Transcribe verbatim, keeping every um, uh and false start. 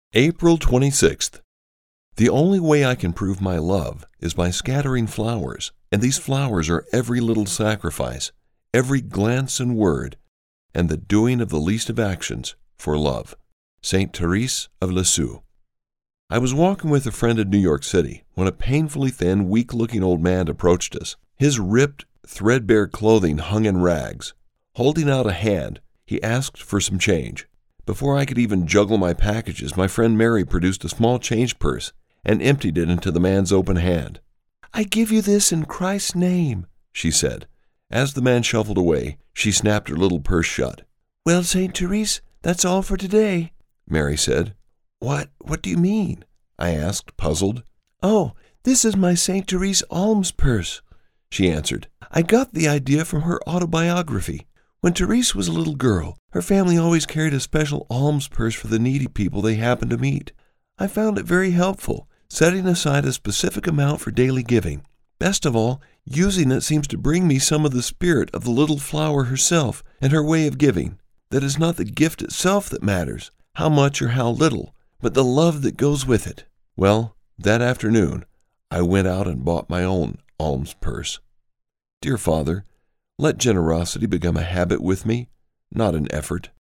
April twenty-sixth. The only way I can prove my love is by scattering flowers, and these flowers are every little sacrifice, every glance and word, and the doing of the least of actions for love. Saint Therese of Lisieux. I was walking with a friend in New York City when a painfully thin, weak-looking old man approached us. His ripped, threadbare clothing hung in rags. Holding out a hand, he asked for some change. Before I could even juggle my packages, my friend Mary produced a small change purse and emptied it into the man's open hand. "I give you this in Christ's name," she said. As the man shuffled away, she snapped her little purse shut. "Well, Saint Therese, that's all for today," Mary said. What, what do you mean?" I asked, puzzled. "Oh, this is my Saint Therese alms purse," she answered. "I got the idea from her autobiography. When Therese was a little girl, her family always carried a special alms purse for the needy people they happened to meet. I found it very helpful, setting aside a specific amount for daily giving. Best of all, using it seems to bring me some of the spirit of the little flower herself and her way of giving. That is not the gift itself that matters, how much or how little, but the love that goes with it." Well, that afternoon, I went out and bought my own alms purse. Dear Father, let generosity become a habit with me, not an effort.